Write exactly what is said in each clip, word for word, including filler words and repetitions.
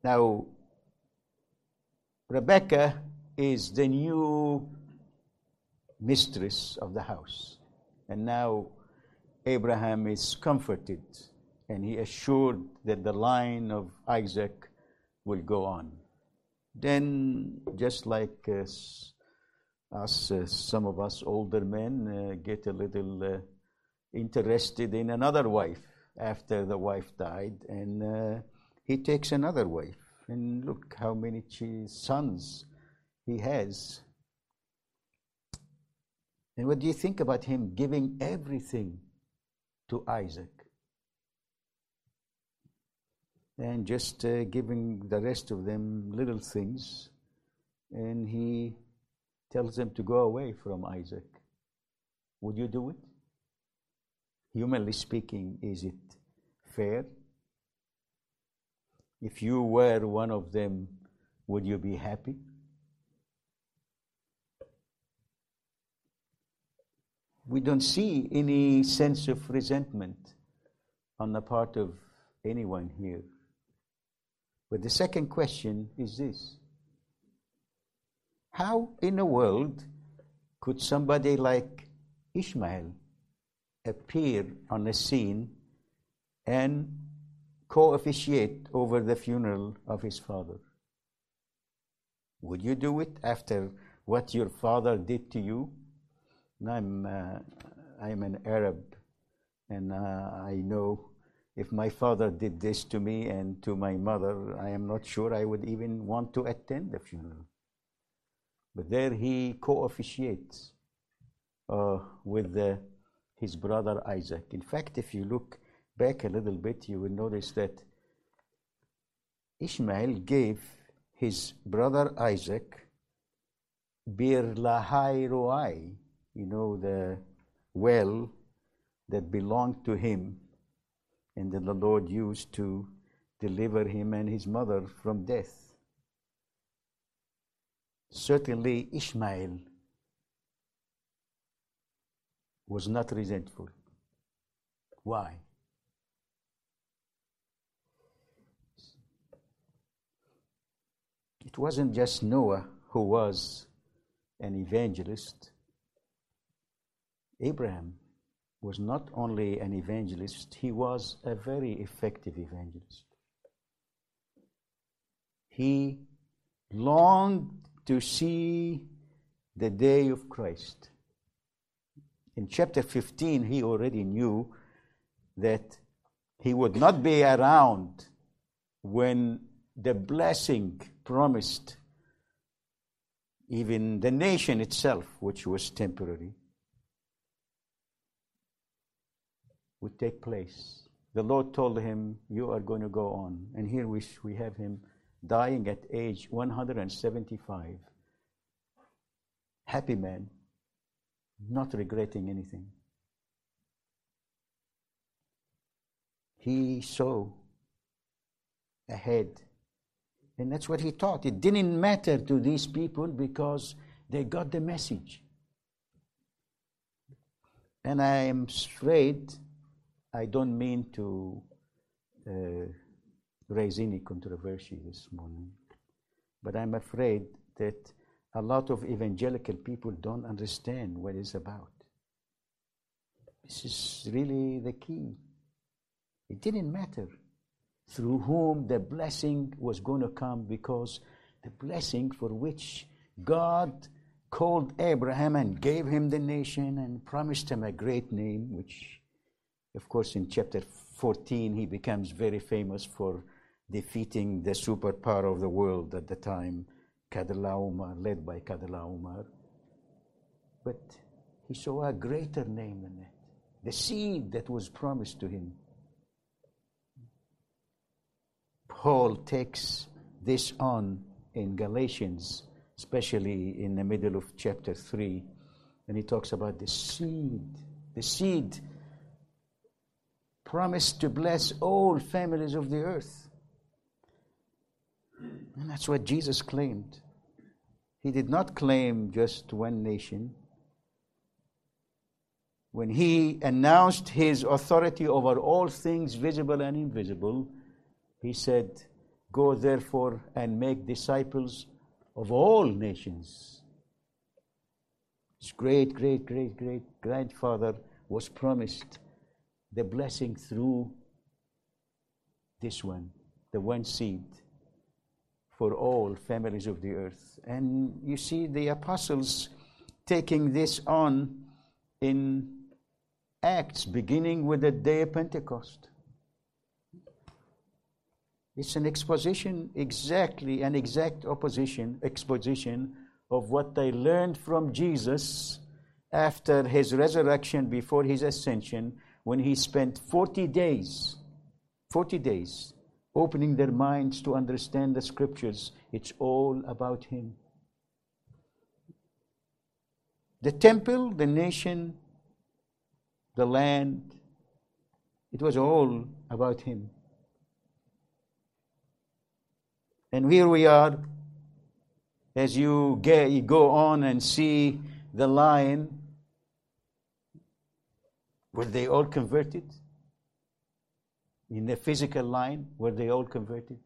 Now, Rebecca is the new mistress of the house. And now Abraham is comforted, and he assured that the line of Isaac will go on. Then, just like uh, us, uh, some of us older men uh, get a little uh, interested in another wife after the wife died, and uh, he takes another wife. And look how many sons he has. And what do you think about him giving everything to Isaac? And just uh, giving the rest of them little things. And he tells them to go away from Isaac. Would you do it? Humanly speaking, is it fair? If you were one of them, would you be happy? We don't see any sense of resentment on the part of anyone here. But the second question is this: how in the world could somebody like Ishmael appear on the scene and co-officiate over the funeral of his father? Would you do it after what your father did to you? And I'm, uh, I'm an Arab, and uh, I know if my father did this to me and to my mother, I am not sure I would even want to attend the funeral. But there he co-officiates uh, with the, his brother Isaac. In fact, if you look back a little bit, you will notice that Ishmael gave his brother Isaac Bir Lahai Roi, you know, the well that belonged to him and that the Lord used to deliver him and his mother from death. Certainly Ishmael was not resentful. Why? It wasn't just Noah who was an evangelist. Abraham was not only an evangelist, he was a very effective evangelist. He longed to see the day of Christ. In chapter fifteen, he already knew that he would not be around when the blessing promised even the nation itself, which was temporary, would take place. The Lord told him, you are going to go on. And here we, we have him dying at age one hundred seventy-five. Happy man, not regretting anything. He saw ahead. And that's what he taught. It didn't matter to these people because they got the message. And I am afraid, I don't mean to uh, raise any controversy this morning, but I'm afraid that a lot of evangelical people don't understand what it's about. This is really the key. It didn't matter through whom the blessing was going to come, because the blessing for which God called Abraham and gave him the nation and promised him a great name, which, of course, in chapter fourteen, he becomes very famous for defeating the superpower of the world at the time, Chedorlaomer, led by Chedorlaomer. But he saw a greater name than that, the seed that was promised to him. Paul takes this on in Galatians, especially in the middle of chapter three, and he talks about the seed, the seed promised to bless all families of the earth. And that's what Jesus claimed. He did not claim just one nation. When he announced his authority over all things visible and invisible, he said, Go therefore and make disciples of all nations. His great, great, great, great grandfather was promised the blessing through this one, the one seed for all families of the earth. And you see the apostles taking this on in Acts, beginning with the day of Pentecost. It's an exposition, exactly an exact opposition, exposition of what they learned from Jesus after his resurrection, before his ascension, when he spent forty days, forty days, opening their minds to understand the scriptures. It's all about him. The temple, the nation, the land, it was all about him. And here we are, as you, get, you go on and see the line. Were they all converted? In the physical line, were they all converted?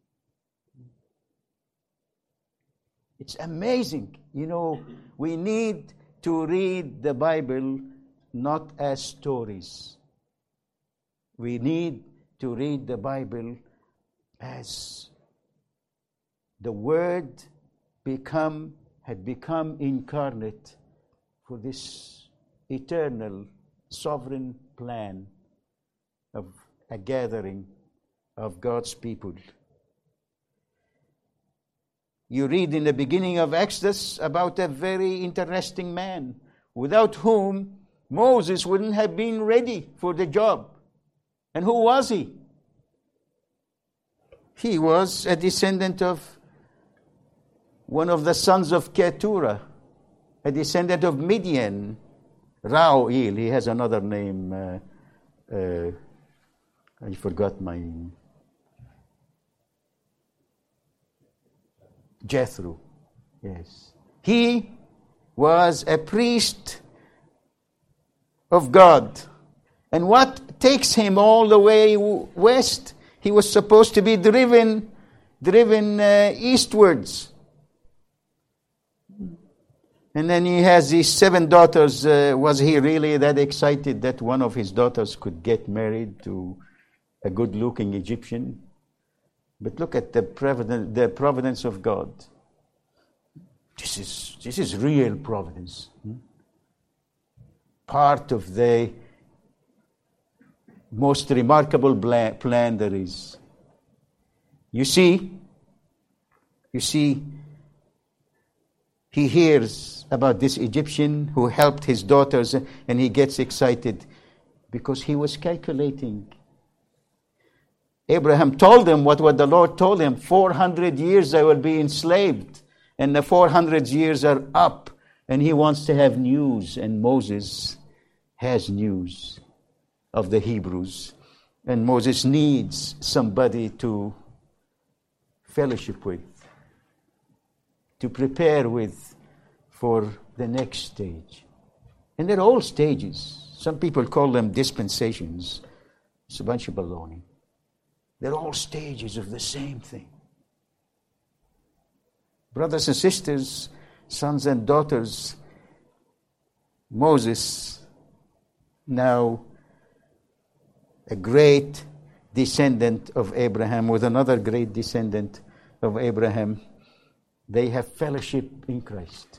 It's amazing. You know, we need to read the Bible not as stories. We need to read the Bible as the Word become had become incarnate for this eternal, sovereign plan of a gathering of God's people. You read in the beginning of Exodus about a very interesting man, without whom Moses wouldn't have been ready for the job. And who was he? He was a descendant of one of the sons of Keturah, a descendant of Midian, Rauel. He has another name. Uh, uh, I forgot my name. Jethro. Yes. He was a priest of God. And what takes him all the way west? He was supposed to be driven, driven uh, eastwards. And then he has these seven daughters. Uh, was he really that excited that one of his daughters could get married to a good-looking Egyptian? But look at the providence, the providence of God. This is this is real providence. Hmm? Part of the most remarkable plan there is. You see, you see, he hears about this Egyptian who helped his daughters, and he gets excited because he was calculating. Abraham told him what, what the Lord told him. four hundred years I will be enslaved, and the four hundred years are up, and he wants to have news, and Moses has news of the Hebrews, and Moses needs somebody to fellowship with, to prepare with for the next stage. And they're all stages. Some people call them dispensations. It's a bunch of baloney. They're all stages of the same thing. Brothers and sisters, sons and daughters, Moses, now a great descendant of Abraham, with another great descendant of Abraham, they have fellowship in Christ.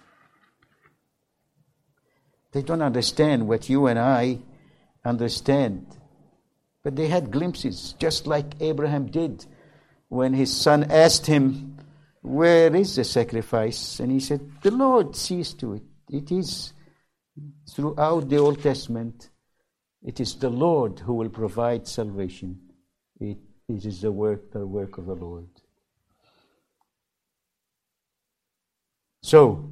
They don't understand what you and I understand. But they had glimpses, just like Abraham did when his son asked him, where is the sacrifice? And he said, the Lord sees to it. It is throughout the Old Testament, it is the Lord who will provide salvation. It, it is the work, the work of the Lord. So,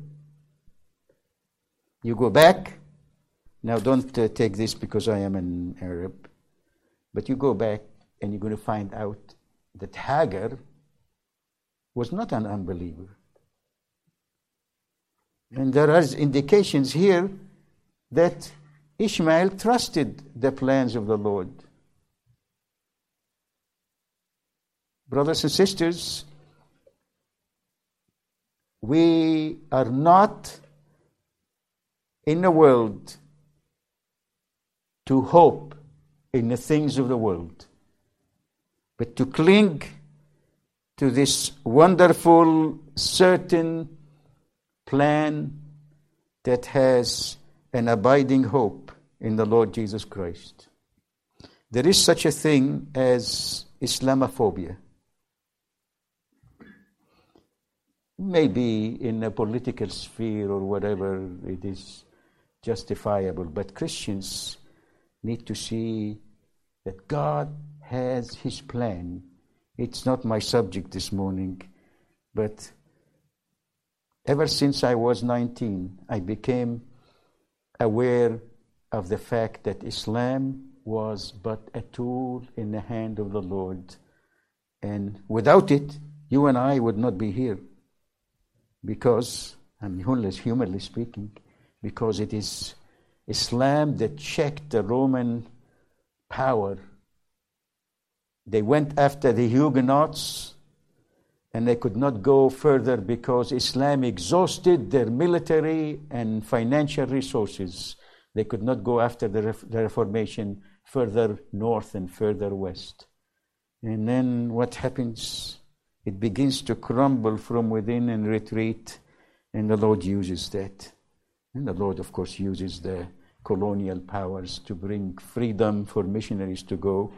you go back. Now don't uh, take this because I am an Arab. But you go back and you're going to find out that Hagar was not an unbeliever. And there are indications here that Ishmael trusted the plans of the Lord. Brothers and sisters, we are not in the world to hope in the things of the world, but to cling to this wonderful, certain plan that has an abiding hope in the Lord Jesus Christ. There is such a thing as Islamophobia. Maybe in a political sphere or whatever it is justifiable, but Christians need to see that God has His plan. It's not my subject this morning, but ever since I was nineteen, I became aware of the fact that Islam was but a tool in the hand of the Lord. And without it, you and I would not be here. Because, I'm humanly speaking, because it is Islam that checked the Roman power. They went after the Huguenots, and they could not go further because Islam exhausted their military and financial resources. They could not go after the, Ref- the Reformation further north and further west. And then what happens? It begins to crumble from within and retreat, and the Lord uses that. And the Lord, of course, uses the colonial powers to bring freedom for missionaries to go.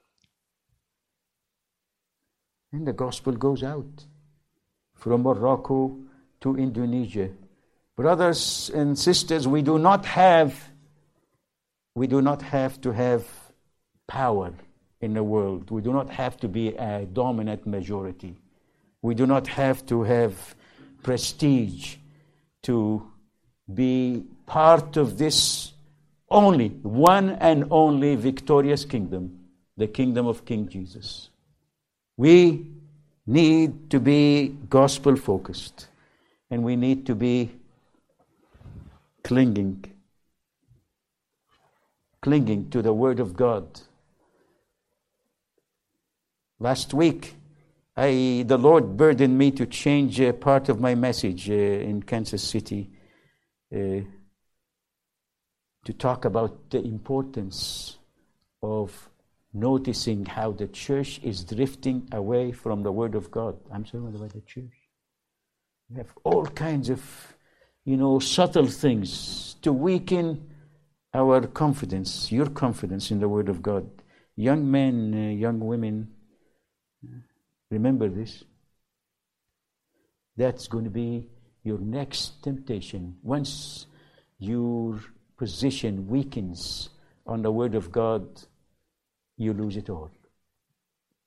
And the gospel goes out from Morocco to Indonesia. Brothers and sisters, we do not have, we do not have to have power in the world. We do not have to be a dominant majority. We do not have to have prestige to be part of this only, one and only victorious kingdom, the kingdom of King Jesus. We need to be gospel-focused, and we need to be clinging, clinging to the Word of God. Last week, I, the Lord burdened me to change uh, part of my message uh, in Kansas City uh, to talk about the importance of noticing how the church is drifting away from the Word of God. I'm sorry about the church. We have all kinds of, you know, subtle things to weaken our confidence, your confidence in the Word of God. Young men, uh, young women, remember this. That's going to be your next temptation. Once your position weakens on the Word of God, you lose it all.